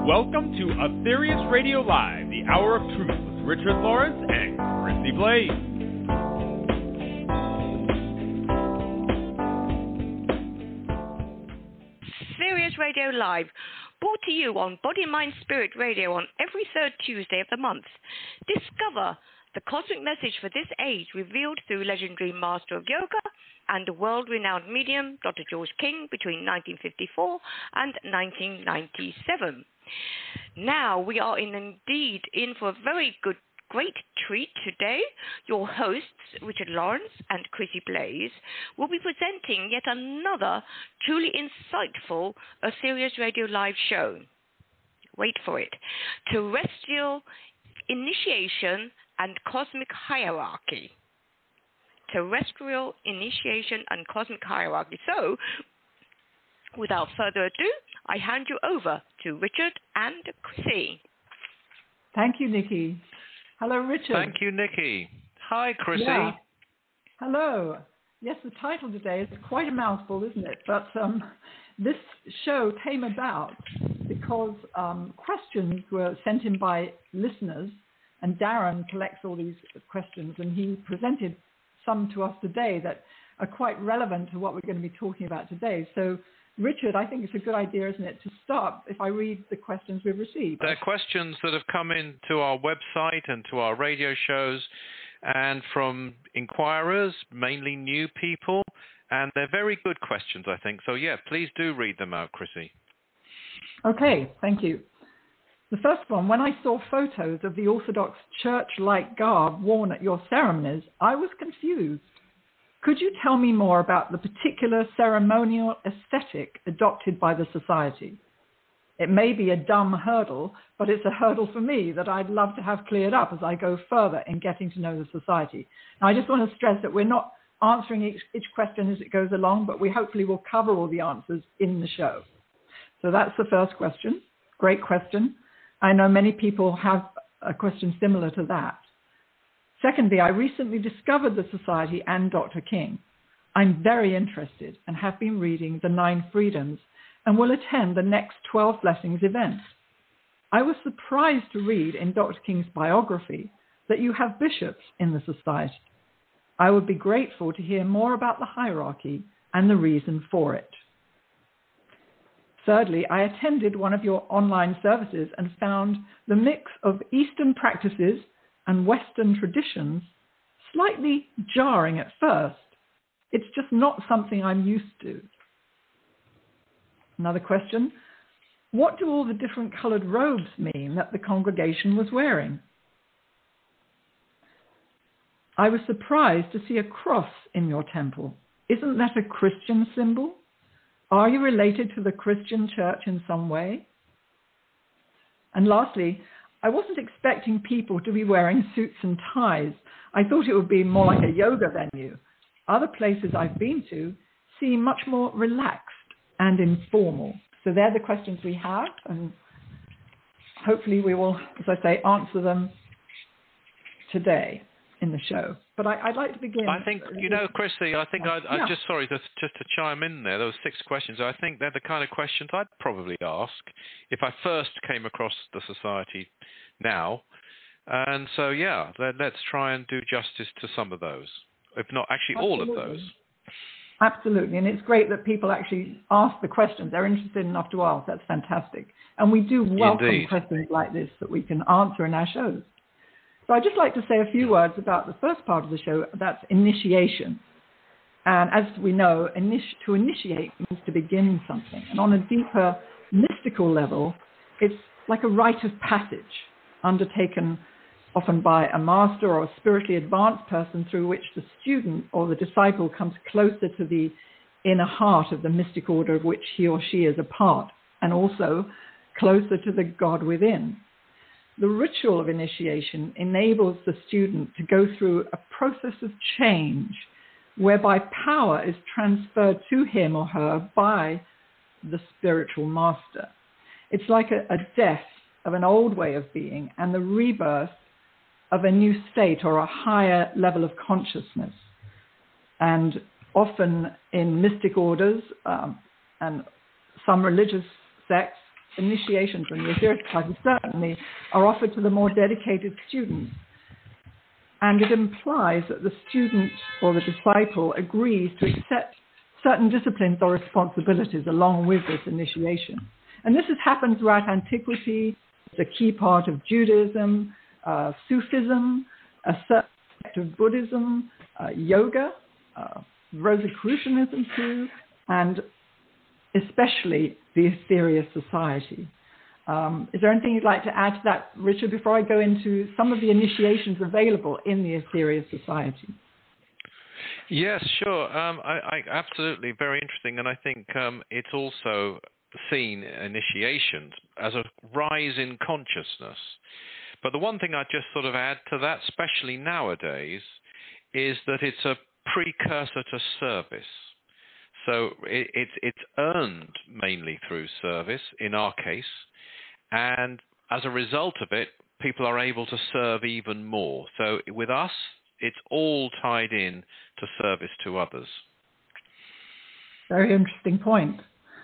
Welcome to Aetherius Radio Live, the Hour of Truth with Richard Lawrence and Chrissy Blaze. Aetherius Radio Live, brought to you on Body, Mind, Spirit Radio on every third Tuesday of the month. Discover the cosmic message for this age revealed through legendary master of yoga and world-renowned medium Dr. George King between 1954 and 1997. Now we are indeed in for a very great treat today. Your hosts, Richard Lawrence and Chrissy Blaze, will be presenting yet another truly insightful Aetherius Radio Live show. Wait for it. Terrestrial Initiation and Cosmic Hierarchy. Terrestrial Initiation and Cosmic Hierarchy. So, without further ado, I hand you over to Richard and Chrissy. Thank you, Nikki. Hello, Richard. Thank you, Nikki. Hi, Chrissy. Yeah. Hello. Yes, the title today is quite a mouthful, isn't it? But this show came about because questions were sent in by listeners, and Darren collects all these questions, and he presented some to us today that are quite relevant to what we're going to be talking about today. So, Richard, I think it's a good idea, isn't it, to start if I read the questions we've received. They're questions that have come into our website and to our radio shows, and from inquirers, mainly new people, and they're very good questions, I think. So, yeah, please do read them out, Chrissy. Okay, thank you. The first one, when I saw photos of the Orthodox church-like garb worn at your ceremonies, I was confused. Could you tell me more about the particular ceremonial aesthetic adopted by the society? It may be a dumb hurdle, but it's a hurdle for me that I'd love to have cleared up as I go further in getting to know the society. Now, I just want to stress that we're not answering each question as it goes along, but we hopefully will cover all the answers in the show. So that's the first question. Great question. I know many people have a question similar to that. Secondly, I recently discovered the Society and Dr. King. I'm very interested and have been reading The 9 Freedoms and will attend the next 12 Blessings event. I was surprised to read in Dr. King's biography that you have bishops in the Society. I would be grateful to hear more about the hierarchy and the reason for it. Thirdly, I attended one of your online services and found the mix of Eastern practices and Western traditions slightly jarring at first. It's just not something I'm used to. Another question, what do all the different coloured robes mean that the congregation was wearing? I was surprised to see a cross in your temple. Isn't that a Christian symbol? Are you related to the Christian church in some way? And lastly, I wasn't expecting people to be wearing suits and ties. I thought it would be more like a yoga venue. Other places I've been to seem much more relaxed and informal. So they're the questions we have, and hopefully we will, as I say, answer them today in the show. But I'd like to begin. I think, Chrissy, I think I just, sorry, just to chime in there, those 6 questions, I think they're the kind of questions I'd probably ask if I first came across the Society now. And so, yeah, let's try and do justice to some of those, if not actually all of those. Absolutely. And it's great that people actually ask the questions. They're interested enough to ask. That's fantastic. And we do welcome questions like this that we can answer in our shows. So I'd just like to say a few words about the first part of the show, that's initiation. And as we know, to initiate means to begin something. And on a deeper mystical level, it's like a rite of passage undertaken often by a master or a spiritually advanced person through which the student or the disciple comes closer to the inner heart of the mystic order of which he or she is a part, and also closer to the God within. The ritual of initiation enables the student to go through a process of change whereby power is transferred to him or her by the spiritual master. It's like a death of an old way of being and the rebirth of a new state or a higher level of consciousness. And often in mystic orders and some religious sects, initiations in the Aetherius Society certainly are offered to the more dedicated students. And it implies that the student or the disciple agrees to accept certain disciplines or responsibilities along with this initiation. And this has happened throughout antiquity. It's a key part of Judaism, Sufism, a certain aspect of Buddhism, yoga, Rosicrucianism too, and especially the Aetherius Society. Is there anything you'd like to add to that, Richard, before I go into some of the initiations available in the Aetherius Society? Yes, sure. I absolutely, very interesting. And I think it's also seen initiations as a rise in consciousness. But the one thing I'd just sort of add to that, especially nowadays, is that it's a precursor to service. So it's earned mainly through service, in our case. And as a result of it, people are able to serve even more. So with us, it's all tied in to service to others. Very interesting point.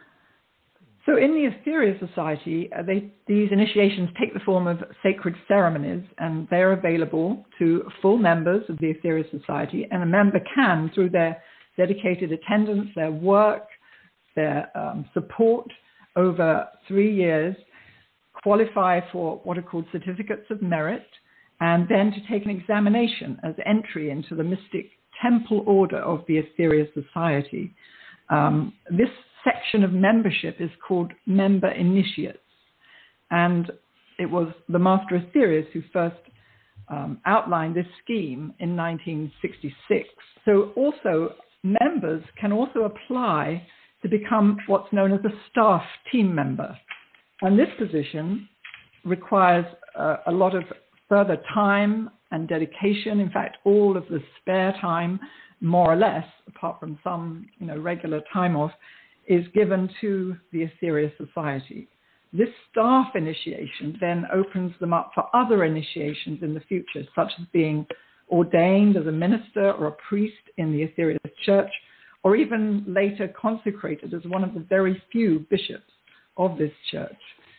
So in the Aetherius Society, these initiations take the form of sacred ceremonies, and they're available to full members of the Aetherius Society. And a member can, through their dedicated attendance, their work, their support over 3 years, qualify for what are called certificates of merit, and then to take an examination as entry into the mystic temple order of the Aetherius Society. This section of membership is called member initiates, and it was the Master Aetherius who first outlined this scheme in 1966. So also members can also apply to become what's known as a staff team member. And this position requires a lot of further time and dedication. In fact, all of the spare time, more or less, apart from some regular time off, is given to the Aetherius Society. This staff initiation then opens them up for other initiations in the future, such as being ordained as a minister or a priest in the Aetherius Church, or even later consecrated as one of the very few bishops of this church,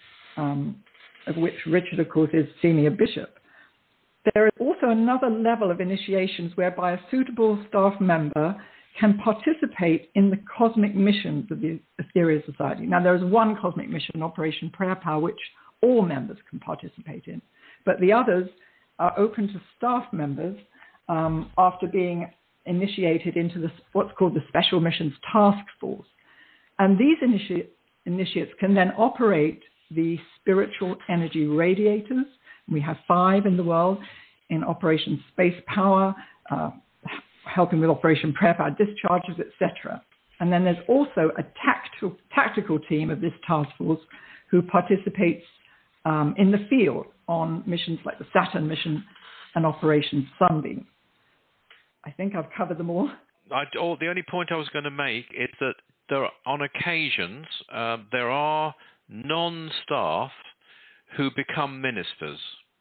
of which Richard, of course, is senior bishop. There is also another level of initiations whereby a suitable staff member can participate in the cosmic missions of the Aetherius Society. Now, there is one cosmic mission, Operation Prayer Power, which all members can participate in, but the others are open to staff members after being initiated into what's called the Special Missions Task Force. And these initiates can then operate the spiritual energy radiators. We have 5 in the world in Operation Space Power, helping with Operation Prayer Power discharges, etc. And then there's also a tactical team of this task force who participates in the field on missions like the Saturn mission and Operation Sunbeam. I think I've covered them all. The only point I was going to make is that on occasions there are non-staff who become ministers.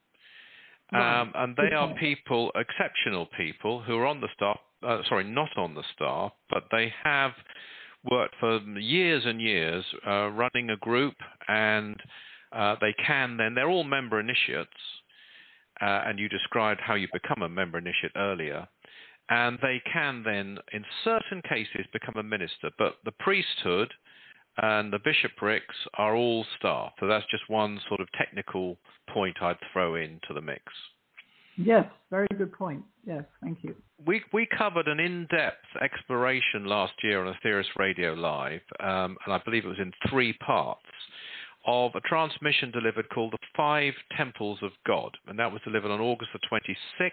Right. And they are people, exceptional people, who are on the staff, not on the staff, but they have worked for years and years running a group, and they can then, they're all member initiates, and you described how you become a member initiate earlier, and they can then, in certain cases, become a minister, but the priesthood and the bishoprics are all staff. So that's just one sort of technical point I'd throw into the mix. Yes, very good point. Yes, thank you. We covered an in-depth exploration last year on Aetherius Radio Live, and I believe it was in 3 parts, of a transmission delivered called The 5 Temples of God. And that was delivered on August the 26th,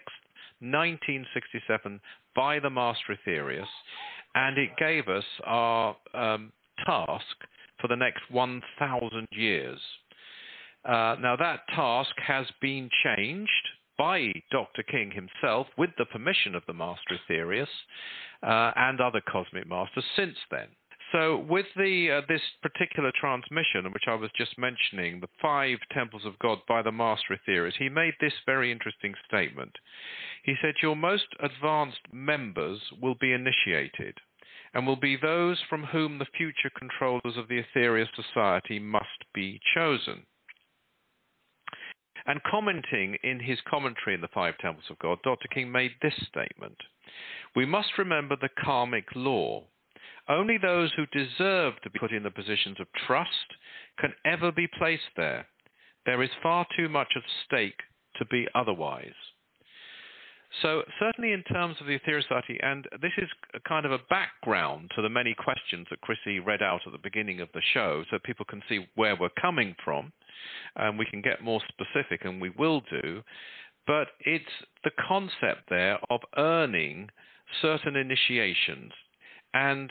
1967, by the Master Aetherius. And it gave us our task for the next 1,000 years. Now that task has been changed by Dr. King himself with the permission of the Master Aetherius and other cosmic masters since then. So with this particular transmission, which I was just mentioning, the 5 Temples of God by the Master Aetherius, he made this very interesting statement. He said, your most advanced members will be initiated, and will be those from whom the future controllers of the Aetherius Society must be chosen. And commenting in his commentary in the Five Temples of God, Dr. King made this statement: "We must remember the karmic law. Only those who deserve to be put in the positions of trust can ever be placed there. There is far too much at stake to be otherwise." So certainly in terms of the Aetherius Society, and this is a kind of a background to the many questions that Chrissy read out at the beginning of the show, so people can see where we're coming from, and we can get more specific, and we will do, but it's the concept there of earning certain initiations. And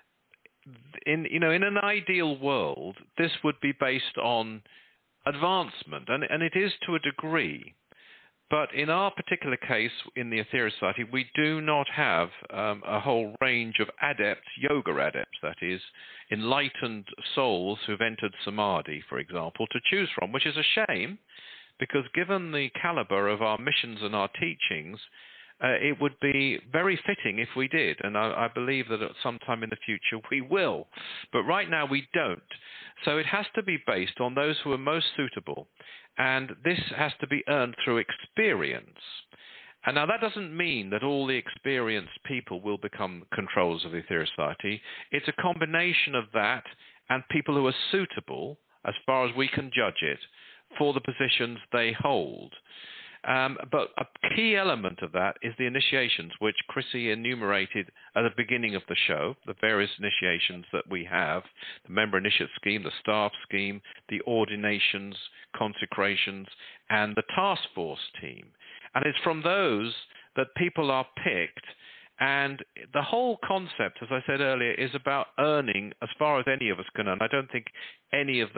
in an ideal world, this would be based on advancement, and it is to a degree. But in our particular case, in the Aetherius Society, we do not have a whole range of adepts, yoga adepts, that is, enlightened souls who've entered Samadhi, for example, to choose from, which is a shame, because given the caliber of our missions and our teachings, it would be very fitting if we did, and I believe that at some time in the future we will. But right now we don't. So it has to be based on those who are most suitable, and this has to be earned through experience. And now that doesn't mean that all the experienced people will become controllers of the Aetherius Society. It's a combination of that and people who are suitable, as far as we can judge it, for the positions they hold. But a key element of that is the initiations, which Chrissy enumerated at the beginning of the show, the various initiations that we have, the member initiate scheme, the staff scheme, the ordinations, consecrations, and the task force team. And it's from those that people are picked. And the whole concept, as I said earlier, is about earning as far as any of us can earn. I don't think any of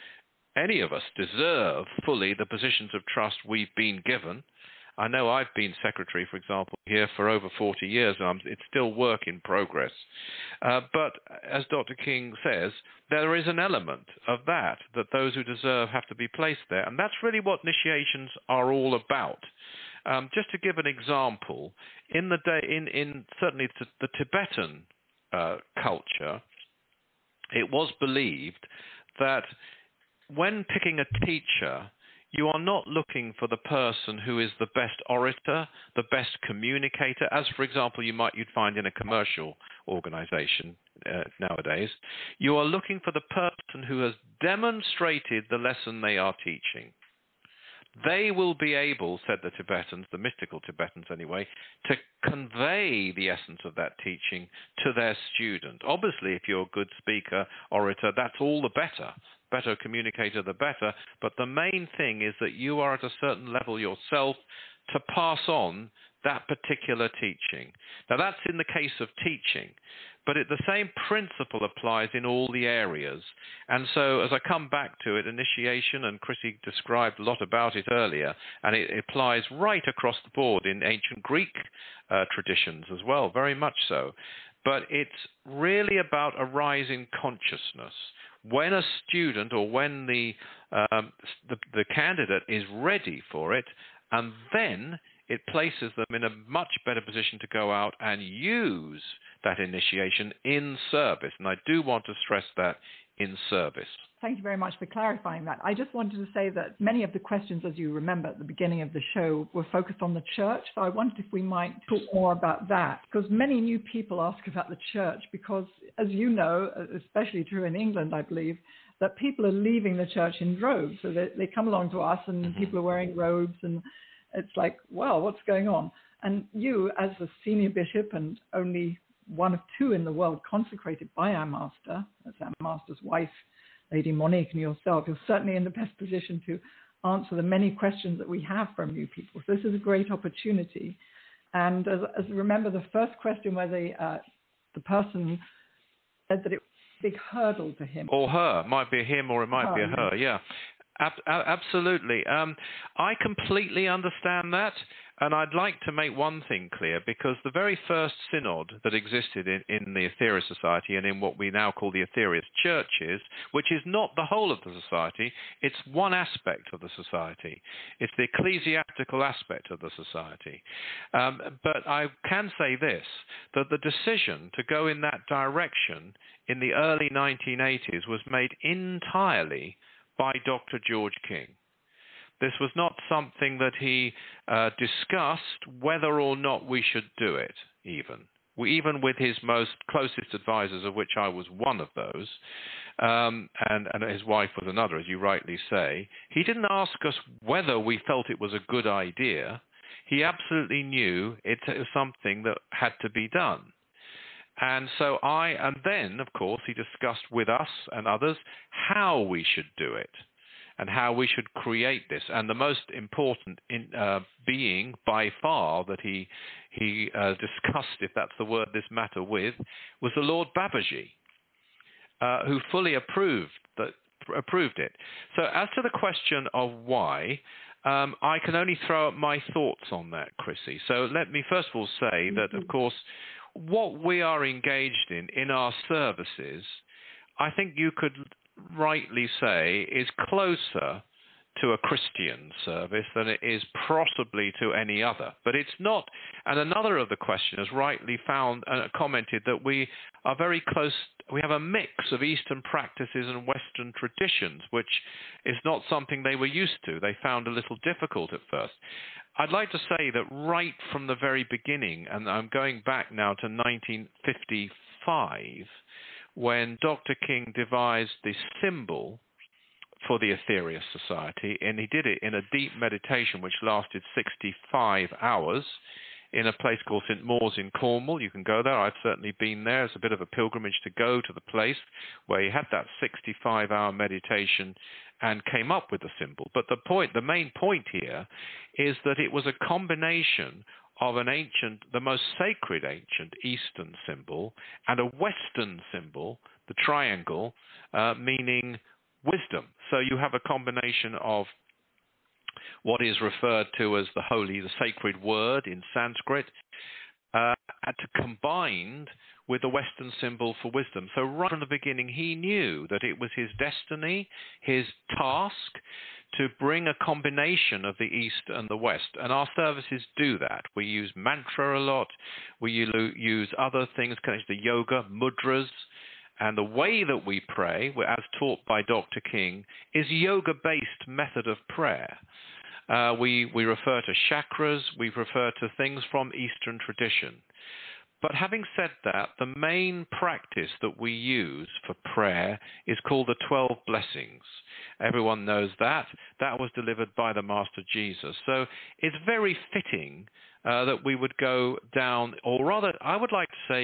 us deserve fully the positions of trust we've been given. I know I've been secretary, for example, here for over 40 years. It's still work in progress. But as Dr. King says, there is an element of that those who deserve have to be placed there. And that's really what initiations are all about. Just to give an example, in certainly the Tibetan culture, it was believed that when picking a teacher, you are not looking for the person who is the best orator, the best communicator, as, for example, you'd find in a commercial organization nowadays. You are looking for the person who has demonstrated the lesson they are teaching. They will be able, said the Tibetans, the mystical Tibetans anyway, to convey the essence of that teaching to their student. Obviously, if you're a good speaker, orator, that's all the better. Better communicator, the better. But the main thing is that you are at a certain level yourself to pass on that particular teaching. Now, that's in the case of teaching. But the same principle applies in all the areas. And so as I come back to it, initiation, and Chrissy described a lot about it earlier, and it applies right across the board in ancient Greek traditions as well, very much so. But it's really about a rise in consciousness. When a student or when the candidate is ready for it, and then it places them in a much better position to go out and use that initiation in service. And I do want to stress that, in service. Thank you very much for clarifying that. I just wanted to say that many of the questions, as you remember at the beginning of the show, were focused on the church. So I wondered if we might talk more about that, because many new people ask about the church because, as you know, especially true in England, I believe, that people are leaving the church in droves. So they come along to us and people are wearing robes, and it's like, well, what's going on? And you, as the senior bishop and only one of two in the world consecrated by our master, that's our master's wife, Lady Monique, and yourself, you're certainly in the best position to answer the many questions that we have from you people. So this is a great opportunity. And as remember the first question where the person said that it was a big hurdle to him. Or her. Might be a him or it might be a her, yeah. Absolutely. I completely understand that. And I'd like to make one thing clear, because the very first synod that existed in the Aetherius Society and in what we now call the Aetherius churches, which is not the whole of the society, it's one aspect of the society. It's the ecclesiastical aspect of the society. But I can say this, that the decision to go in that direction in the early 1980s was made entirely by Dr. George King. This was not something that he discussed whether or not we should do it, even with his most closest advisors, of which I was one of those, and his wife was another, as you rightly say. He didn't ask us whether we felt it was a good idea. He absolutely knew it was something that had to be done. And then, of course, he discussed with us and others how we should do it, and how we should create this. And the most important being, by far, that he discussed, if that's the word, this matter with, was the Lord Babaji, who fully approved it. So as to the question of why, I can only throw out my thoughts on that, Chrissy. So let me first of all say that, of course, what we are engaged in our services, I think you could rightly say, is closer to a Christian service than it is possibly to any other. But it's not. And another of the questioners rightly commented that we are very close. We have a mix of Eastern practices and Western traditions, which is not something they were used to. They found a little difficult at first. I'd like to say that right from the very beginning, and I'm going back now to 1955, when Dr. King devised the symbol for the Aetherius Society, and he did it in a deep meditation which lasted 65 hours in a place called St. Mawes in Cornwall. You can go there. I've certainly been there. It's a bit of a pilgrimage to go to the place where he had that 65-hour meditation and came up with the symbol. But the main point here is that it was a combination of the most sacred ancient Eastern symbol and a Western symbol, the triangle, meaning wisdom. So you have a combination of what is referred to as the sacred word in Sanskrit, combined with the Western symbol for wisdom. So right from the beginning, he knew that it was his destiny, his task, to bring a combination of the East and the West. And our services do that. We use mantra a lot. We use other things connected to yoga, mudras. And the way that we pray, as taught by Dr. King, is yoga-based method of prayer. We refer to chakras. We refer to things from Eastern tradition. But having said that, the main practice that we use for prayer is called the 12 Blessings. Everyone knows that. That was delivered by the Master Jesus. So it's very fitting that we would go down, or rather, I would like to say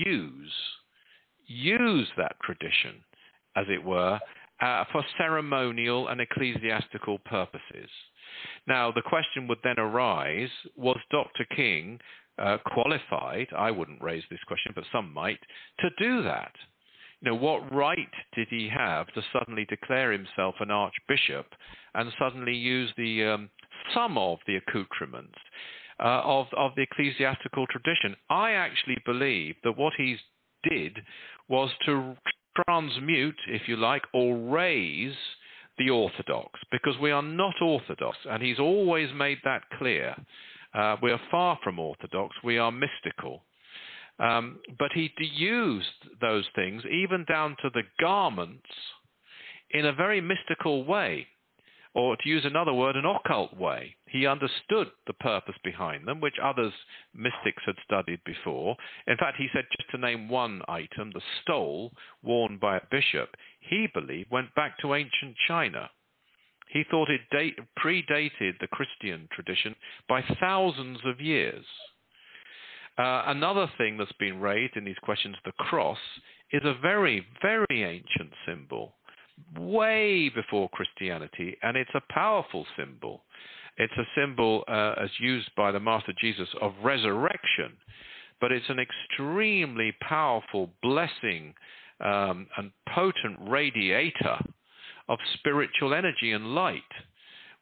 use that tradition, as it were, for ceremonial and ecclesiastical purposes. Now, the question would then arise, was Dr. King qualified, I wouldn't raise this question, but some might, to do that? What right did he have to suddenly declare himself an archbishop and suddenly use some of the accoutrements of the ecclesiastical tradition? I actually believe that what he did was to transmute, if you like, or raise the orthodox, because we are not orthodox, and he's always made that clear. We are far from orthodox. We are mystical. But he used those things, even down to the garments, in a very mystical way, or to use another word, an occult way. He understood the purpose behind them, which others mystics had studied before. In fact, he said, just to name one item, the stole worn by a bishop, he believed went back to ancient China. He thought it predated the Christian tradition by thousands of years. Another thing that's been raised in these questions, the cross, is a very, very ancient symbol, way before Christianity, and it's a powerful symbol. It's a symbol, as used by the Master Jesus, of resurrection, but it's an extremely powerful blessing and potent radiator of spiritual energy and light,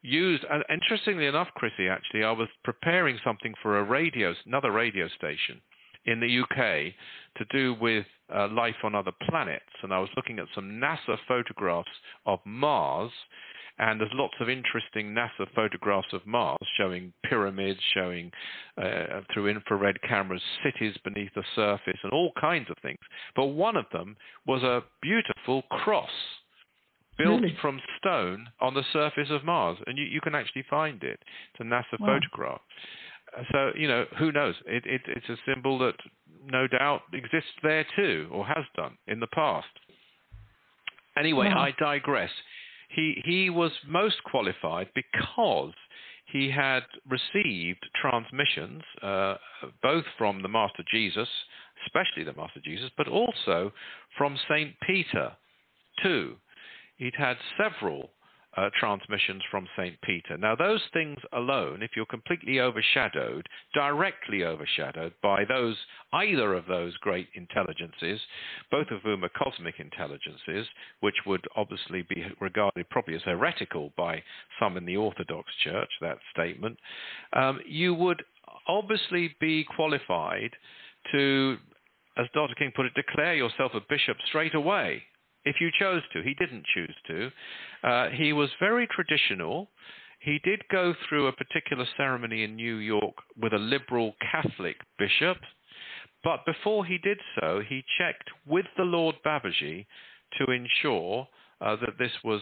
used, and interestingly enough, Chrissy, actually, I was preparing something for another radio station in the UK to do with life on other planets, and I was looking at some NASA photographs of Mars, and there's lots of interesting NASA photographs of Mars showing pyramids, showing through infrared cameras cities beneath the surface and all kinds of things. But one of them was a beautiful cross built from stone on the surface of Mars, and you can actually find it. It's a NASA photograph. So, who knows? It's a symbol that no doubt exists there too, or has done in the past. Anyway, I digress. He was most qualified because he had received transmissions, both from the Master Jesus, especially the Master Jesus, but also from St. Peter too. He'd had several transmissions from St. Peter. Now, those things alone, if you're completely directly overshadowed by either of those great intelligences, both of whom are cosmic intelligences, which would obviously be regarded probably as heretical by some in the Orthodox Church, that statement, you would obviously be qualified to, as Dr. King put it, declare yourself a bishop straight away. If you chose to. He didn't choose to. He was very traditional. He did go through a particular ceremony in New York with a liberal Catholic bishop, but before he did so, he checked with the Lord Babaji to ensure that this was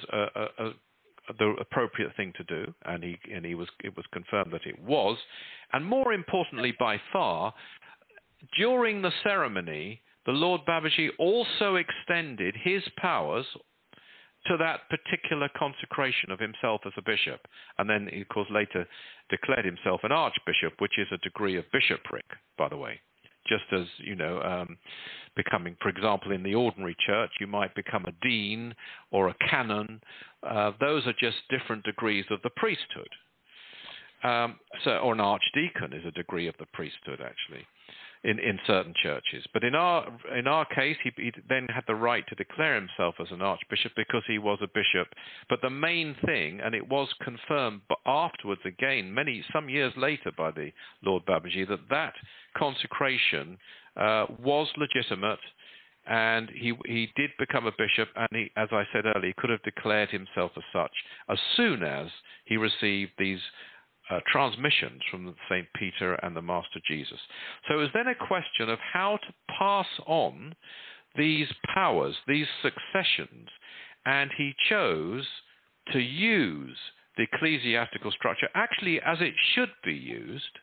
the appropriate thing to do, and it was confirmed that it was. And more importantly, by far, during the ceremony, the Lord Babaji also extended his powers to that particular consecration of himself as a bishop. And then, he, of course, later declared himself an archbishop, which is a degree of bishopric, by the way. Just as, becoming, for example, in the ordinary church, you might become a dean or a canon. Those are just different degrees of the priesthood. Or an archdeacon is a degree of the priesthood, actually. In certain churches. But in our case, he then had the right to declare himself as an archbishop because he was a bishop. But the main thing, and it was confirmed afterwards again, some years later by the Lord Babaji, that consecration was legitimate, and he did become a bishop, and he, as I said earlier, could have declared himself as such as soon as he received these transmissions from St. Peter and the Master Jesus. So it was then a question of how to pass on these powers, these successions, and he chose to use the ecclesiastical structure actually as it should be used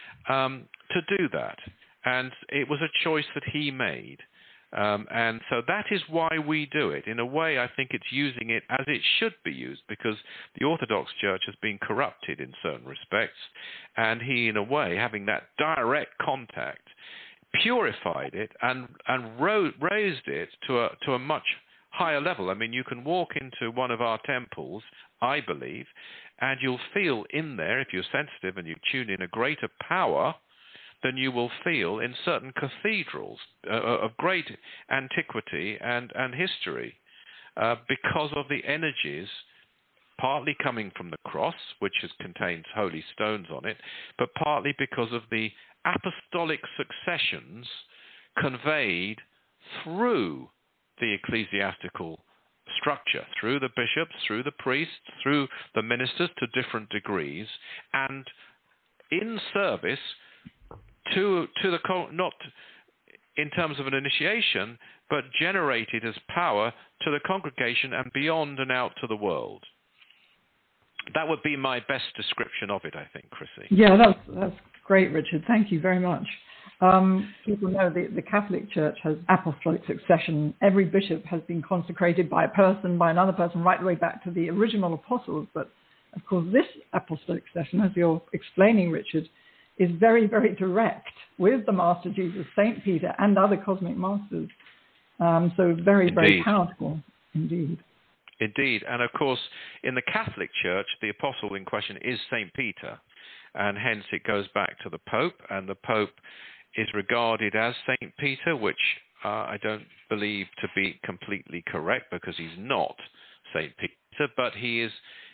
to do that. And it was a choice that he made. And so that is why we do it. In a way, I think it's using it as it should be used, because the Orthodox Church has been corrupted in certain respects, and he, in a way, having that direct contact, purified it and raised it to a much higher level. I mean, you can walk into one of our temples, I believe, and you'll feel in there, if you're sensitive and you tune in, a greater power than you will feel in certain cathedrals of great antiquity and history, because of the energies partly coming from the cross, which contains holy stones on it, but partly because of the apostolic successions conveyed through the ecclesiastical structure, through the bishops, through the priests, through the ministers to different degrees, and in service to the not in terms of an initiation, but generated as power to the congregation and beyond and out to the world. That would be my best description of it, I think, Chrissy. Yeah, that's great, Richard. Thank you very much. People know the Catholic Church has apostolic succession. Every bishop has been consecrated by another person, right the way back to the original apostles. But, of course, this apostolic succession, as you're explaining, Richard, is very, very direct with the Master Jesus, St. Peter, and other cosmic masters. So very, very powerful indeed. Indeed. And of course, in the Catholic Church, the apostle in question is St. Peter. And hence it goes back to the Pope. And the Pope is regarded as St. Peter, which I don't believe to be completely correct, because he's not St. Peter, but he is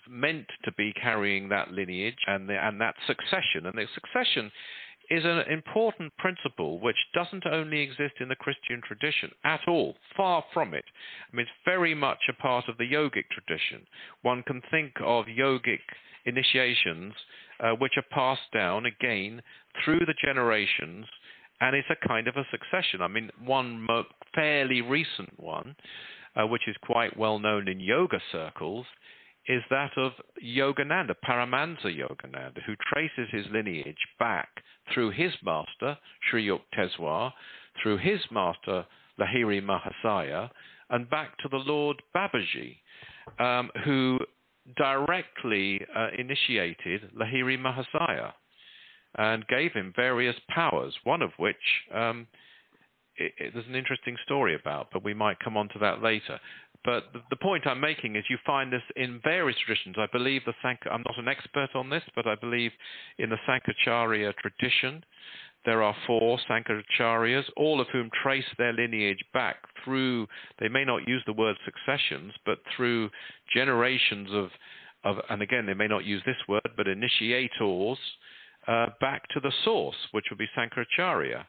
meant to be carrying that lineage and that succession. And the succession is an important principle which doesn't only exist in the Christian tradition at all, far from it. I mean, it's very much a part of the yogic tradition. One can think of yogic initiations which are passed down, again, through the generations, and it's a kind of a succession. I mean, one fairly recent one, which is quite well known in yoga circles, is that of Yogananda, Paramahansa Yogananda, who traces his lineage back through his master, Sri Yukteswar, through his master, Lahiri Mahasaya, and back to the Lord Babaji, who directly initiated Lahiri Mahasaya and gave him various powers, one of which there's an interesting story about, but we might come on to that later. But the point I'm making is you find this in various traditions. I believe I'm not an expert on this, but I believe in the Sankaracharya tradition, there are 4 Sankaracharyas, all of whom trace their lineage back through, they may not use the word successions, but through generations of and again, they may not use this word, but initiators back to the source, which would be Sankaracharya.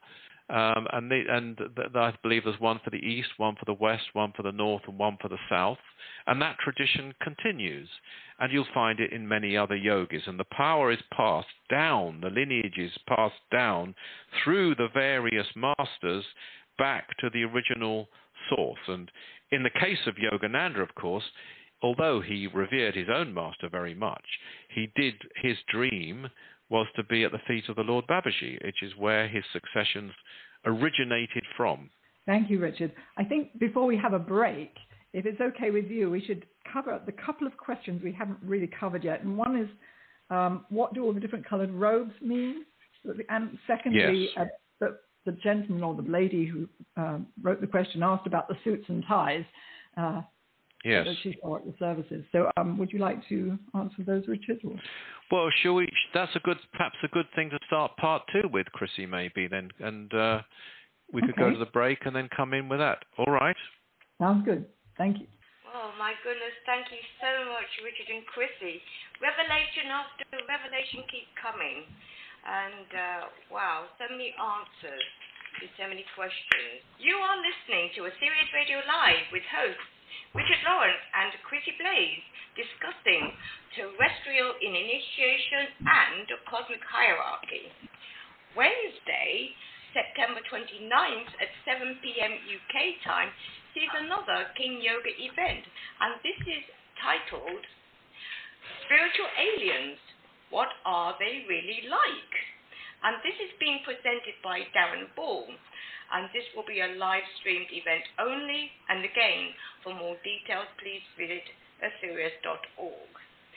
And I believe there's one for the east, one for the west, one for the north, and one for the south. And that tradition continues. And you'll find it in many other yogis. And the power is passed down, the lineage is passed down through the various masters back to the original source. And in the case of Yogananda, of course, although he revered his own master very much, his dream was to be at the feet of the Lord Babaji, which is where his successions originated from. Thank you, Richard. I think before we have a break, if it's okay with you, we should cover the couple of questions we haven't really covered yet. And one is, what do all the different coloured robes mean? And secondly, yes. The gentleman or the lady who wrote the question asked about the suits and ties. Yes. That she saw at the services. So would you like to answer those, Richard? Or? Well, shall we? That's perhaps a good thing to start part 2 with, Chrissy, maybe then, and we could go to the break and then come in with that. All right. Sounds good. Thank you. Oh my goodness! Thank you so much, Richard and Chrissy. Revelation after revelation keep coming, and wow, so many answers to so many questions. You are listening to a Sirius Radio Live with hosts Richard Lawrence and Chrissy Blaze discussing terrestrial initiation and cosmic hierarchy. Wednesday, September 29th at 7 p.m. UK time sees another King Yoga event, and this is titled Spiritual Aliens, What Are They Really Like? And this is being presented by Darren Ball, and this will be a live-streamed event only, and again, for more details, please visit Sirius.org.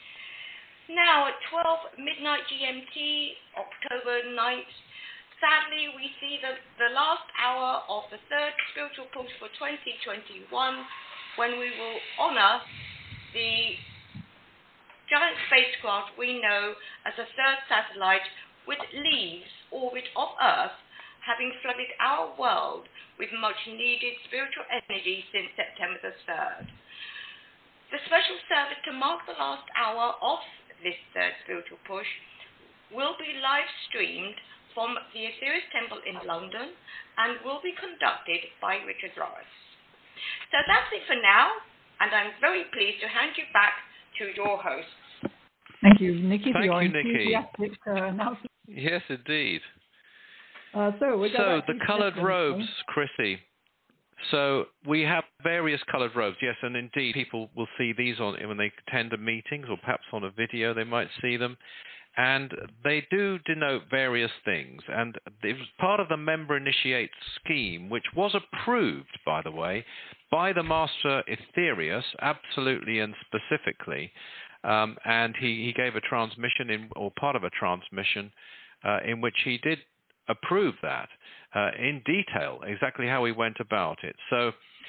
Now, at 12 midnight GMT, October 9th, sadly, we see the last hour of the third spiritual push for 2021, when we will honour the giant spacecraft we know as the third satellite, which leaves orbit of Earth, having flooded our world with much-needed spiritual energy since September the 3rd. The special service to mark the last hour of this third spiritual push will be live-streamed from the Osiris Temple in London and will be conducted by Richard Lawrence. So that's it for now, and I'm very pleased to hand you back to your hosts. Thank you, Nikki, for your enthusiastic announcement. Yes, indeed. So the coloured robes, Chrissy. So we have various coloured robes, yes, and indeed people will see these when they attend the meetings, or perhaps on a video they might see them. And they do denote various things. And it was part of the Member Initiate scheme, which was approved, by the way, by the Master Aetherius, absolutely and specifically. And he gave a transmission, or part of a transmission, in which he did approve that in detail, exactly how he went about it. So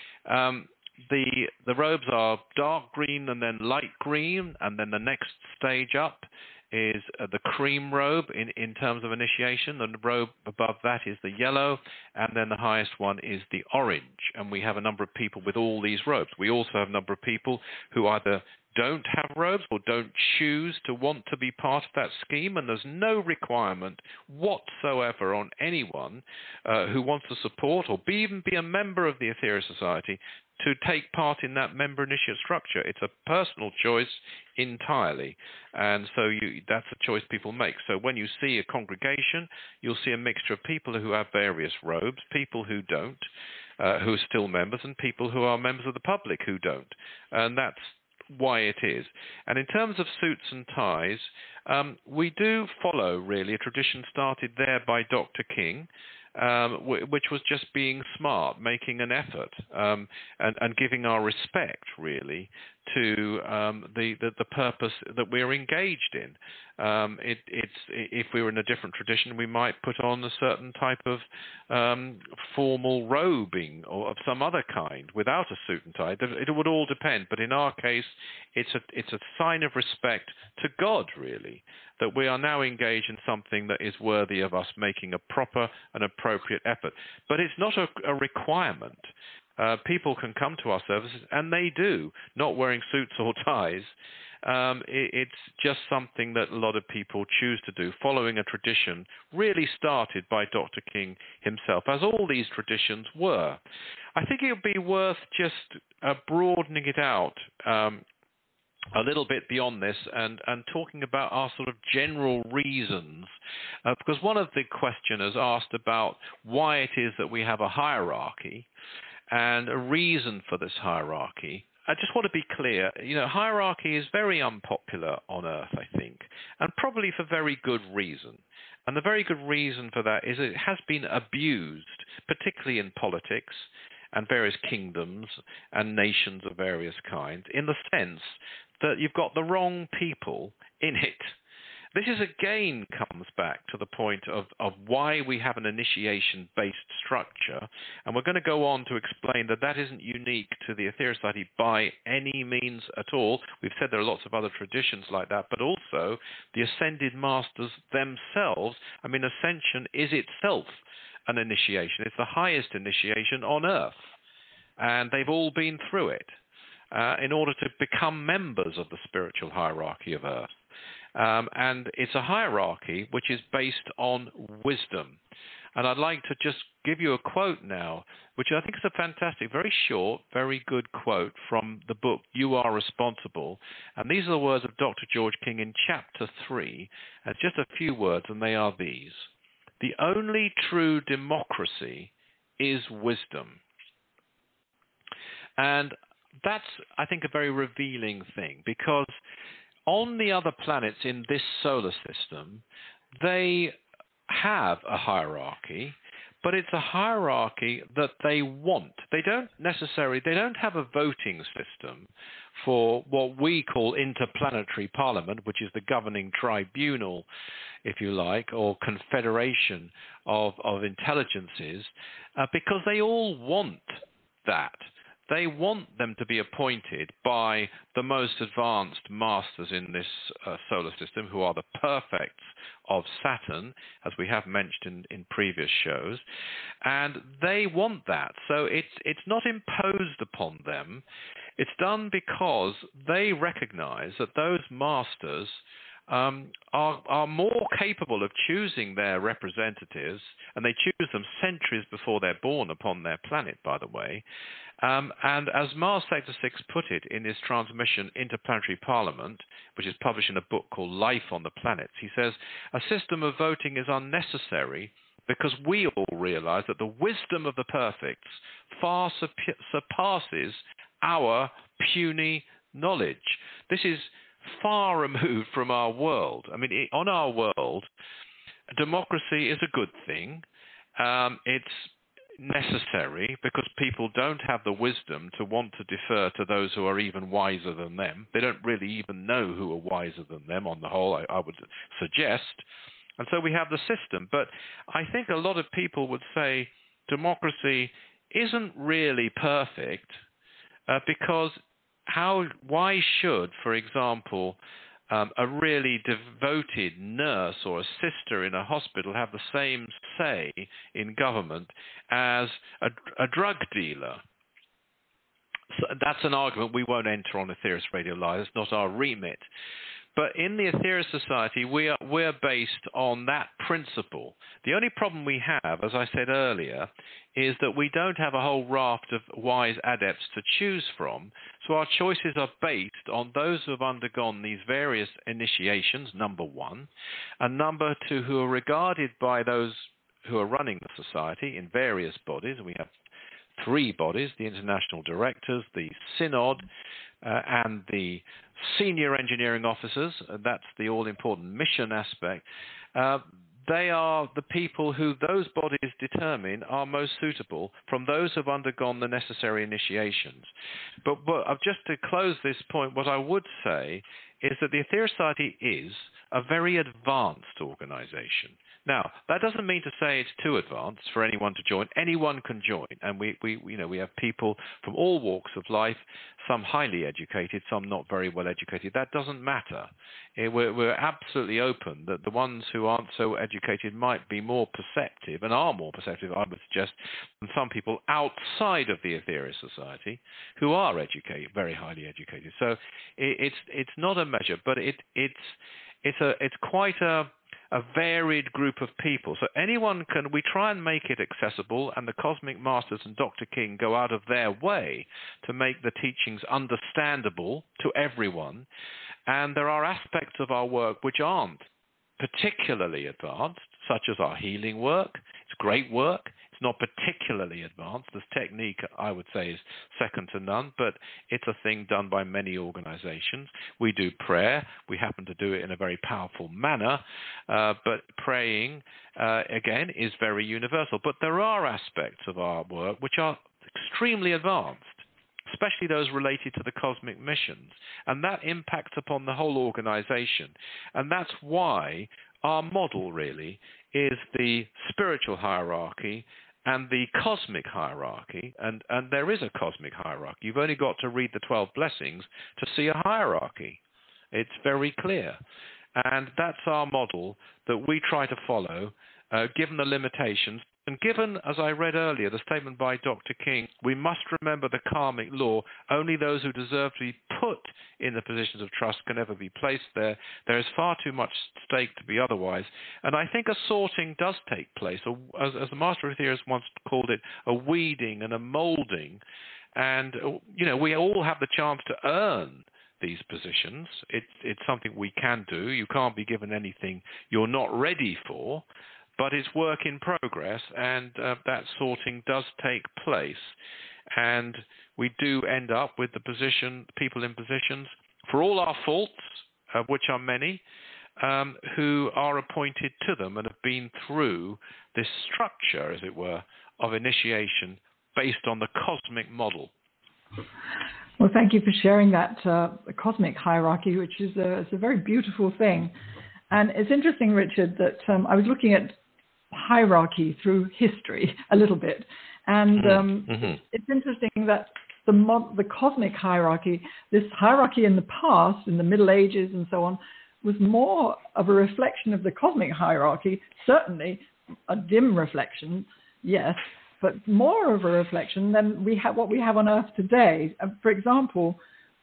the robes are dark green and then light green, and then the next stage up is the cream robe in terms of initiation. The robe above that is the yellow, and then the highest one is the orange. And we have a number of people with all these robes. We also have a number of people who either don't have robes or don't choose to want to be part of that scheme, and there's no requirement whatsoever on anyone who wants to support or even be a member of the Aetherius Society to take part in that member initiate structure. It's a personal choice entirely, and so that's a choice people make. So when you see a congregation, you'll see a mixture of people who have various robes, people who don't, who are still members, and people who are members of the public who don't, and that's why it is. And in terms of suits and ties, we do follow really a tradition started there by Dr. King, which was just being smart, making an effort, and giving our respect really to the purpose that we're engaged in. If we were in a different tradition, we might put on a certain type of formal robing or of some other kind without a suit and tie. It would all depend, but in our case, it's a sign of respect to God, really, that we are now engaged in something that is worthy of us making a proper and appropriate effort. But it's not a requirement. People can come to our services, and they do, not wearing suits or ties. It's just something that a lot of people choose to do, following a tradition really started by Dr. King himself, as all these traditions were. I think it would be worth just broadening it out a little bit beyond this and talking about our sort of general reasons, because one of the questioners asked about why it is that we have a hierarchy and a reason for this hierarchy. I just want to be clear, hierarchy is very unpopular on Earth, I think, and probably for very good reason. And the very good reason for that is it has been abused, particularly in politics and various kingdoms and nations of various kinds, in the sense that you've got the wrong people in it. This is again comes back to the point of why we have an initiation-based structure, and we're going to go on to explain that isn't unique to the Aetherius Society by any means at all. We've said there are lots of other traditions like that, but also the Ascended Masters themselves. I mean, Ascension is itself an initiation. It's the highest initiation on Earth, and they've all been through it in order to become members of the spiritual hierarchy of Earth. And it's a hierarchy which is based on wisdom. And I'd like to just give you a quote now, which I think is a fantastic, very short, very good quote from the book, You Are Responsible. And these are the words of Dr. George King in Chapter 3. And just a few words, and they are these. The only true democracy is wisdom. And that's, I think, a very revealing thing, because on the other planets in this solar system, they have a hierarchy, but it's a hierarchy that they want. They don't have a voting system for what we call interplanetary parliament, which is the governing tribunal, if you like, or confederation of intelligences, because they all want that. They want them to be appointed by the most advanced masters in this solar system, who are the perfects of Saturn, as we have mentioned in previous shows. And they want that. So it's not imposed upon them. It's done because they recognize that those masters are more capable of choosing their representatives, and they choose them centuries before they're born upon their planet, by the way. And as Mars Sector 6 put it in his transmission Interplanetary Parliament, which is published in a book called Life on the Planets, he says, a system of voting is unnecessary because we all realize that the wisdom of the perfects far surpasses our puny knowledge. This is far removed from our world. I mean, on our world, democracy is a good thing. It's necessary because people don't have the wisdom to want to defer to those who are even wiser than them. They don't really even know who are wiser than them on the whole, I would suggest. And so we have the system. But I think a lot of people would say democracy isn't really perfect because why should, for example, a really devoted nurse or a sister in a hospital have the same say in government as a drug dealer? that's an argument we won't enter on Aetherius Radio Live. It's not our remit. But in the Aetherius Society, we're based on that principle. The only problem we have, as I said earlier, is that we don't have a whole raft of wise adepts to choose from. So our choices are based on those who have undergone these various initiations, number one, and number two, who are regarded by those who are running the society in various bodies. We have 3 bodies: the international directors, the synod, and the senior engineering officers. That's the all-important mission aspect. They are the people who those bodies determine are most suitable from those who have undergone the necessary initiations. But just to close this point, what I would say is that the Aetherius Society is a very advanced organization. Now, that doesn't mean to say it's too advanced for anyone to join. Anyone can join, and we have people from all walks of life, some highly educated, some not very well educated. That doesn't matter. We're absolutely open that the ones who aren't so educated might be more perceptive, and are more perceptive, I would suggest, than some people outside of the Aetherius Society who are educated, very highly educated. So it's not a measure, but it's quite a varied group of people. So anyone can, we try and make it accessible, and the Cosmic Masters and Dr. King go out of their way to make the teachings understandable to everyone. And there are aspects of our work which aren't particularly advanced, such as our healing work. It's great work. It's not particularly advanced. This technique, I would say, is second to none, but it's a thing done by many organizations. We do prayer. We happen to do it in a very powerful manner, but praying, again, is very universal. But there are aspects of our work which are extremely advanced, especially those related to the cosmic missions, and that impacts upon the whole organization. And that's why our model really is the spiritual hierarchy and the cosmic hierarchy, and there is a cosmic hierarchy. You've only got to read the 12 blessings to see a hierarchy. It's very clear. And that's our model that we try to follow, given the limitations. And given, as I read earlier, the statement by Dr. King, we must remember the karmic law. Only those who deserve to be put in the positions of trust can ever be placed there. There is far too much stake to be otherwise. And I think a sorting does take place, as the Master of Aetherius once called it, a weeding and a molding. And, we all have the chance to earn these positions. It's something we can do. You can't be given anything you're not ready for. But it's work in progress, and that sorting does take place. And we do end up with people in positions, for all our faults, which are many, who are appointed to them and have been through this structure, as it were, of initiation based on the cosmic model. Well, thank you for sharing that cosmic hierarchy, which is it's a very beautiful thing. And it's interesting, Richard, that I was looking at hierarchy through history a little bit, and it's interesting that the cosmic hierarchy, this hierarchy in the past, in the Middle Ages and so on, was more of a reflection of the cosmic hierarchy, certainly a dim reflection, yes, but more of a reflection than what we have on Earth today. For example,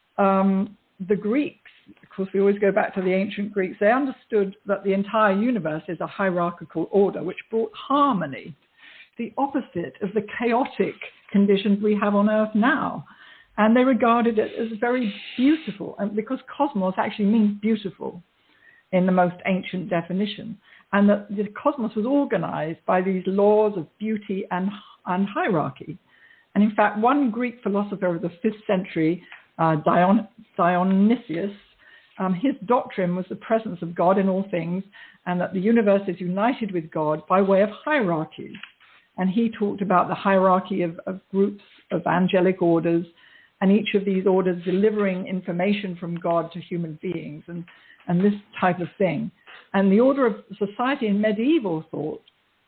the Greeks, of course, we always go back to the ancient Greeks. They understood that the entire universe is a hierarchical order, which brought harmony, the opposite of the chaotic conditions we have on Earth now. And they regarded it as very beautiful, and because cosmos actually means beautiful in the most ancient definition, and that the cosmos was organized by these laws of beauty and hierarchy. And in fact, one Greek philosopher of the 5th century, Dionysius, his doctrine was the presence of God in all things, and that the universe is united with God by way of hierarchies. And he talked about the hierarchy of groups of angelic orders, and each of these orders delivering information from God to human beings, and this type of thing. And the order of society in medieval thought,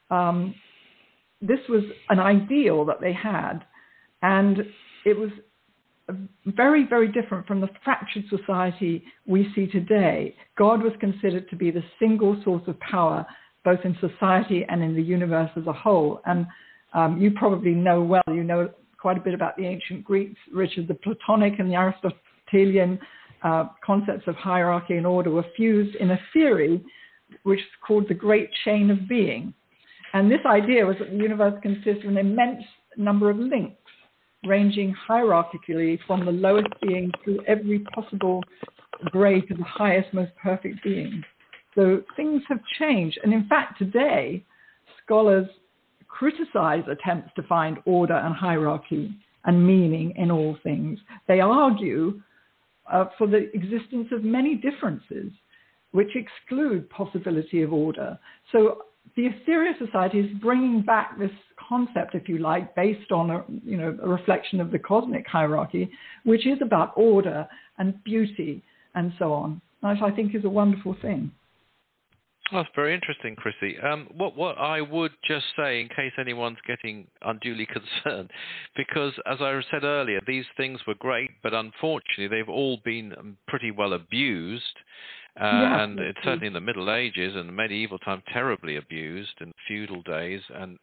this was an ideal that they had, and it was very, very different from the fractured society we see today. God was considered to be the single source of power, both in society and in the universe as a whole. And you probably know well, quite a bit about the ancient Greeks, Richard. The Platonic and the Aristotelian concepts of hierarchy and order were fused in a theory which is called the Great Chain of Being. And this idea was that the universe consists of an immense number of links, ranging hierarchically from the lowest being through every possible grade to the highest, most perfect being. So things have changed. And in fact, today, scholars criticize attempts to find order and hierarchy and meaning in all things. They argue for the existence of many differences which exclude possibility of order. So the Aetherius Society is bringing back this concept, if you like, based on a reflection of the cosmic hierarchy, which is about order and beauty and so on, which I think is a wonderful thing. That's very interesting, Chrissy. What I would just say, in case anyone's getting unduly concerned, because as I said earlier, these things were great, but unfortunately they've all been pretty well abused. And it's certainly in the Middle Ages and medieval time, terribly abused in feudal days,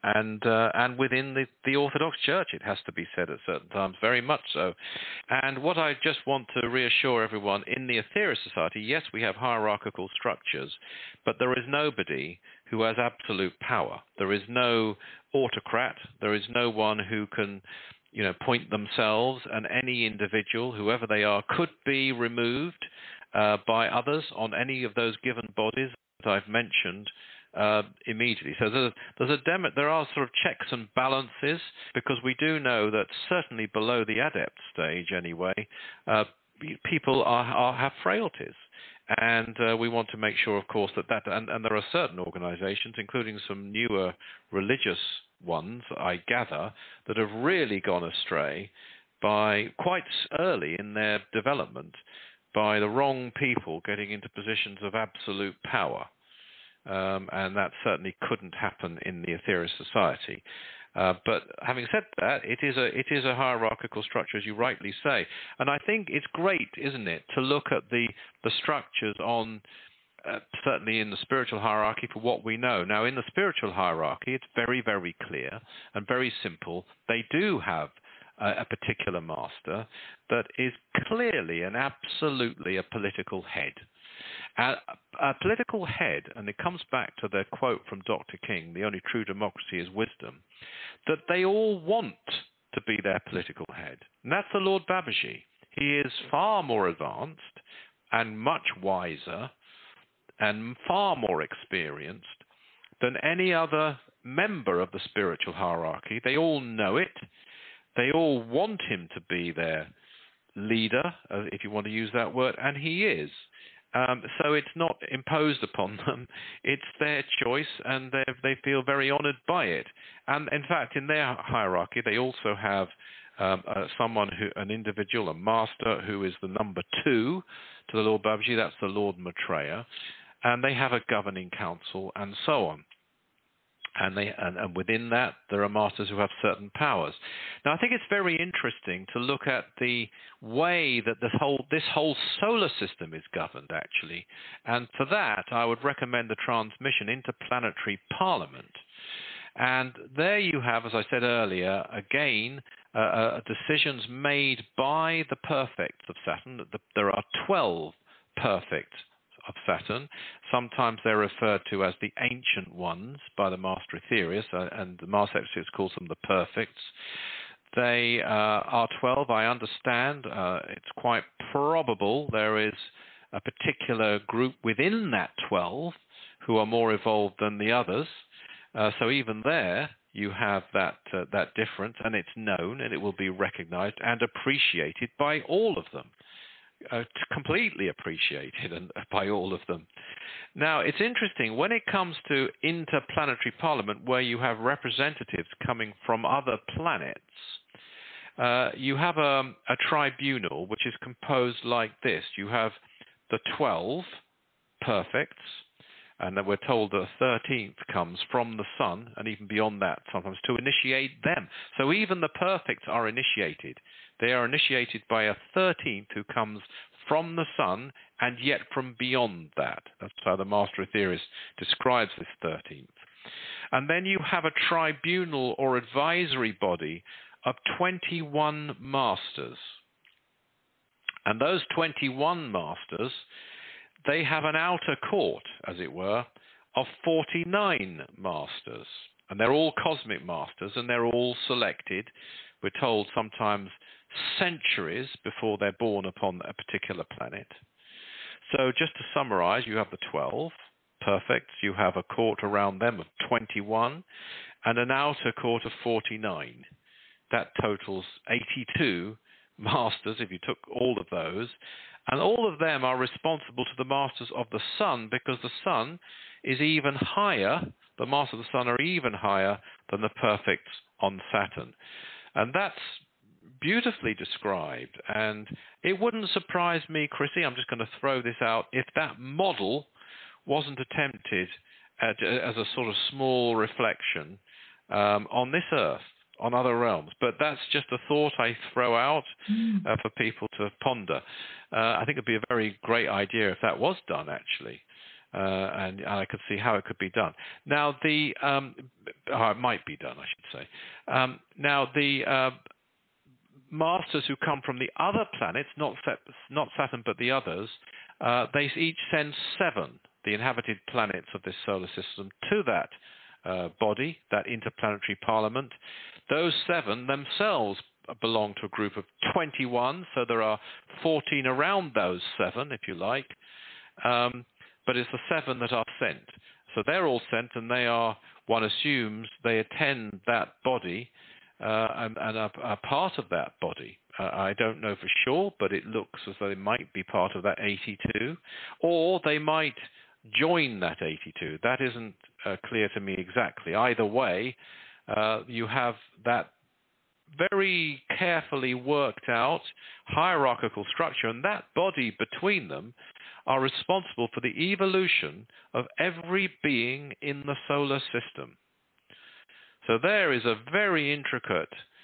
and within the Orthodox Church, it has to be said at certain times, very much so. And what I just want to reassure everyone, in the Aetherius Society, yes, we have hierarchical structures, but there is nobody who has absolute power. There is no autocrat. There is no one who can point themselves, and any individual, whoever they are, could be removed by others on any of those given bodies that I've mentioned immediately. So there are sort of checks and balances, because we do know that certainly below the adept stage anyway, people have frailties. And we want to make sure, of course, that and there are certain organizations, including some newer religious ones, I gather, that have really gone astray by quite early in their development, by the wrong people getting into positions of absolute power. And that certainly couldn't happen in the Aetherius Society. But having said that, it is a hierarchical structure, as you rightly say. And I think it's great, isn't it, to look at the structures on, certainly in the spiritual hierarchy, for what we know. Now, in the spiritual hierarchy, it's very, very clear and very simple. They do have a particular master that is clearly and absolutely a political head. A political head, and it comes back to their quote from Dr. King, the only true democracy is wisdom, that they all want to be their political head. And that's the Lord Babaji. He is far more advanced and much wiser and far more experienced than any other member of the spiritual hierarchy. They all know it. They all want him to be their leader, if you want to use that word, and he is. So it's not imposed upon them. It's their choice, and they feel very honored by it. And in fact, in their hierarchy, they also have an individual, a master, who is the number 2 to the Lord Babaji. That's the Lord Maitreya. And they have a governing council and so on. And within that, there are masters who have certain powers. Now, I think it's very interesting to look at the way that this whole solar system is governed, actually. And for that, I would recommend the transmission into Planetary Parliament. And there you have, as I said earlier, again, decisions made by the perfects of Saturn. There are 12 perfects of Saturn. Sometimes they're referred to as the ancient ones by the Master Aetherius, and the Master Aetherius calls them the perfects. They are 12, I understand. It's quite probable there is a particular group within that 12 who are more evolved than the others. So even there, you have that difference, and it's known, and it will be recognized and appreciated by all of them. Completely appreciated by all of them. Now, it's interesting, when it comes to interplanetary parliament, where you have representatives coming from other planets, you have a tribunal which is composed like this. You have the 12 perfects, and then we're told the 13th comes from the sun, and even beyond that, sometimes to initiate them. So even the perfects are initiated. They are initiated by a 13th who comes from the sun, and yet from beyond that. That's how the Master Aetherius describes this 13th. And then you have a tribunal or advisory body of 21 masters. And those 21 masters, they have an outer court, as it were, of 49 masters. And they're all cosmic masters, and they're all selected, we're told, sometimes centuries before they're born upon a particular planet. So just to summarize, you have the 12 perfects, you have a court around them of 21, and an outer court of 49. That totals 82 masters, if you took all of those. And all of them are responsible to the masters of the Sun, because the Sun is even higher, the masters of the Sun are even higher than the perfects on Saturn. And that's beautifully described. And it wouldn't surprise me, Chrissy, I'm just going to throw this out, if that model wasn't attempted as a sort of small reflection on this Earth, on other realms. But that's just a thought I throw out for people to ponder. I think it'd be a very great idea if that was done, actually. And I could see how it could be done. Now, it might be done, I should say. Now, the masters who come from the other planets, not Saturn, but the others, they each send 7, the inhabited planets of this solar system, to that body, that interplanetary parliament. Those 7 themselves belong to a group of 21, so there are 14 around those 7, if you like. But it's the 7 that are sent. So they're all sent, and they are, one assumes, they attend that body and are part of that body. I don't know for sure, but it looks as though they might be part of that 82, or they might join that 82. That isn't clear to me exactly. Either way, you have that very carefully worked out hierarchical structure, and that body between them are responsible for the evolution of every being in the solar system. So there is a very intricate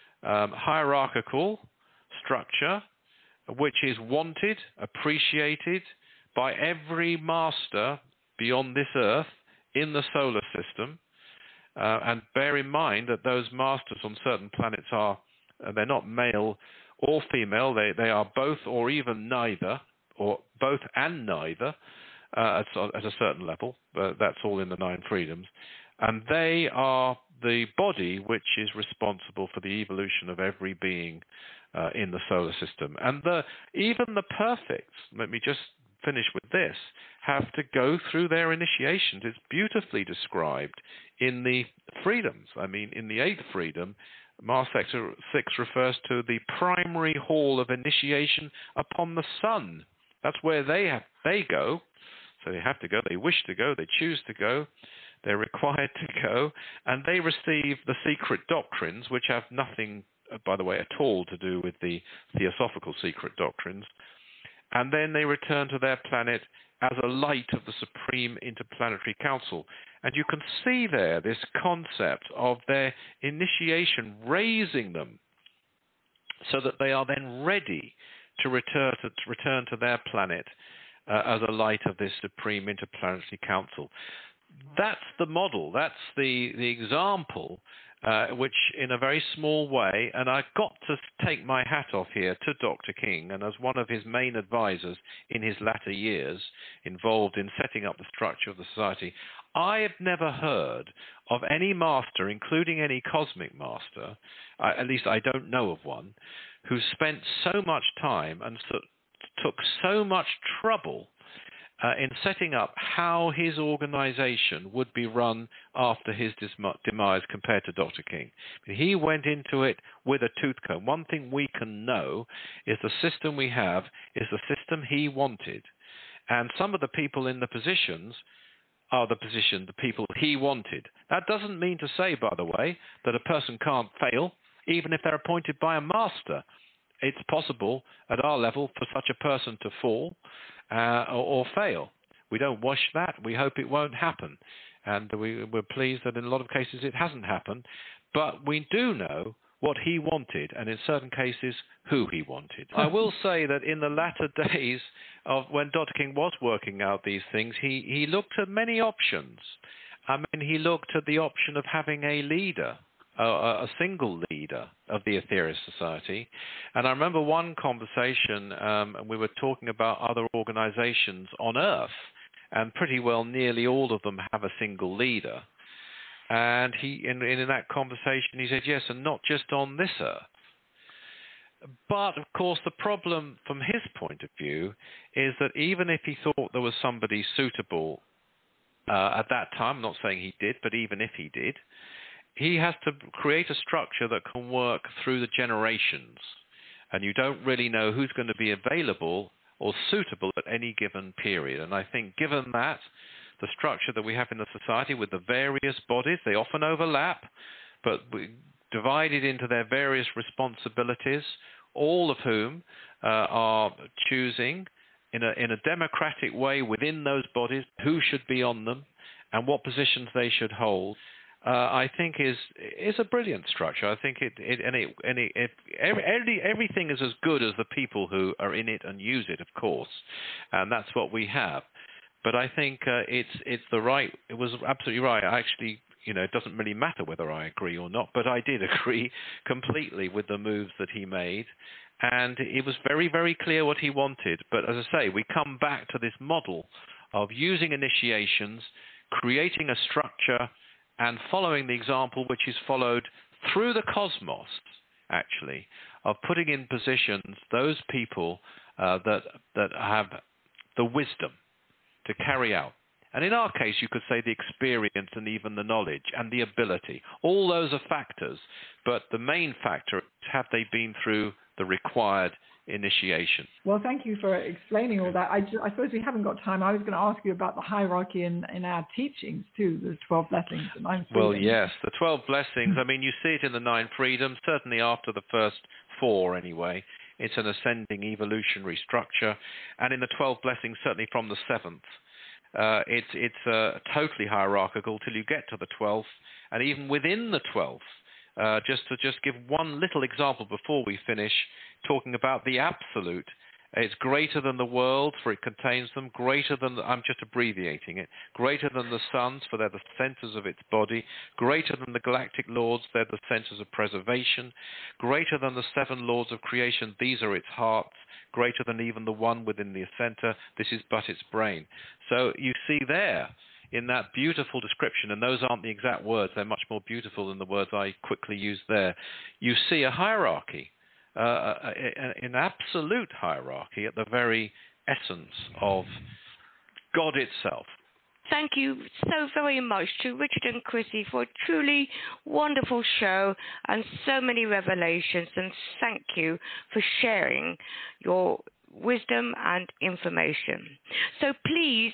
hierarchical structure which is wanted, appreciated by every master beyond this Earth in the solar system. And bear in mind that those masters on certain planets they're not male or female, they are both or even neither, or both and neither at a certain level. That's all in the 9 freedoms. And they are the body which is responsible for the evolution of every being in the solar system. And even the perfects, let me just finish with this, have to go through their initiations. It's beautifully described in the freedoms. I mean, in the 8th freedom, Mars Sector 6 refers to the primary hall of initiation upon the Sun. That's where they go. So they have to go, they wish to go, they choose to go, they're required to go, and they receive the secret doctrines, which have nothing, by the way, at all to do with the theosophical secret doctrines. And then they return to their planet as a light of the Supreme Interplanetary Council. And you can see there this concept of their initiation raising them so that they are then ready to return to their planet as a light of this Supreme Interplanetary Council. That's the model, that's the example, which in a very small way, and I've got to take my hat off here to Dr. King, and as one of his main advisors in his latter years involved in setting up the structure of the society, I have never heard of any master, including any cosmic master, at least I don't know of one, who spent so much time and took so much trouble in setting up how his organization would be run after his demise compared to Dr. King. He went into it with a tooth comb. One thing we can know is the system we have is the system he wanted. And some of the people in the positions are the people he wanted. That doesn't mean to say, by the way, that a person can't fail, even if they're appointed by a master. It's possible at our level for such a person to fall or fail. We don't wish that. We hope it won't happen. And we're pleased that in a lot of cases it hasn't happened. But we do know what he wanted, and in certain cases, who he wanted. I will say that in the latter days of when Dr. King was working out these things, he looked at many options. I mean, he looked at the option of having a leader, a single leader of the Aetherius Society. And I remember one conversation, and we were talking about other organizations on Earth, and pretty well nearly all of them have a single leader. And in that conversation, he said, yes, and not just on this Earth. But, of course, the problem from his point of view is that even if he thought there was somebody suitable at that time, I'm not saying he did, but even if he did, he has to create a structure that can work through the generations. And you don't really know who's going to be available or suitable at any given period. And I think given that, the structure that we have in the society with the various bodies, they often overlap, but divided into their various responsibilities, all of whom are choosing in a democratic way within those bodies who should be on them and what positions they should hold. I think is a brilliant structure. I think everything is as good as the people who are in it and use it, of course, and that's what we have. But I think it's the right. It was absolutely right. Actually, it doesn't really matter whether I agree or not, but I did agree completely with the moves that he made, and it was very, very clear what he wanted. But as I say, we come back to this model of using initiations, creating a structure, and following the example which is followed through the cosmos, actually, of putting in positions those people that have the wisdom to carry out. And in our case, you could say the experience and even the knowledge and the ability. All those are factors, but the main factor is have they been through the required initiation. Well, thank you for explaining all that. I suppose we haven't got time. I was going to ask you about the hierarchy in our teachings too, the 12 blessings. Well, yes, the 12 blessings. I mean, you see it in the 9 freedoms, certainly after the first 4 anyway. It's an ascending evolutionary structure. And in the 12 blessings, certainly from the 7th, it's totally hierarchical till you get to the 12th. And even within the 12th, just to give one little example before we finish, talking about the absolute. It's greater than the world, for it contains them. Greater than, I'm just abbreviating it, greater than the suns, for they're the centers of its body. Greater than the galactic lords, they're the centers of preservation. Greater than the 7 lords of creation, these are its hearts. Greater than even the one within the center, this is but its brain. So you see there, in that beautiful description, and those aren't the exact words, they're much more beautiful than the words I quickly used there, you see a hierarchy. An absolute hierarchy at the very essence of God itself. Thank you so very much to Richard and Chrissy for a truly wonderful show and so many revelations, and thank you for sharing your wisdom and information. So please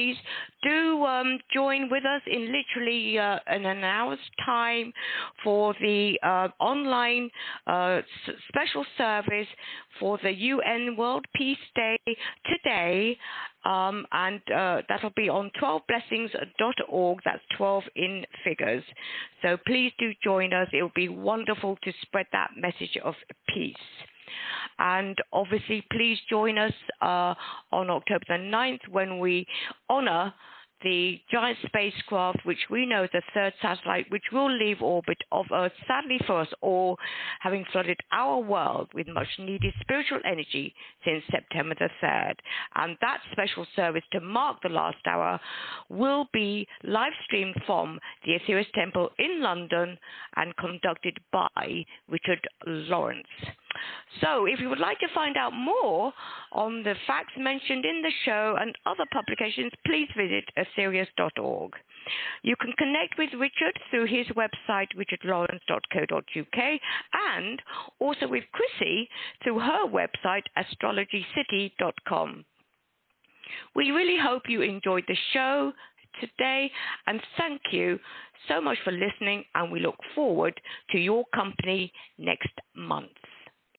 do join with us in literally in an hour's time for the online special service for the UN World Peace Day today, and that'll be on 12blessings.org. That's 12 in figures. So please do join us. It will be wonderful to spread that message of peace. And obviously, please join us on October the 9th when we honor the giant spacecraft, which we know is the 3rd satellite, which will leave orbit of Earth, sadly for us all, having flooded our world with much-needed spiritual energy since September the 3rd. And that special service to mark the last hour will be live-streamed from the Aetherius Temple in London and conducted by Richard Lawrence. So if you would like to find out more on the facts mentioned in the show and other publications, please visit aetherius.org. You can connect with Richard through his website, richardlawrence.co.uk, and also with Chrissy through her website, astrologycity.com. We really hope you enjoyed the show today, and thank you so much for listening, and we look forward to your company next month.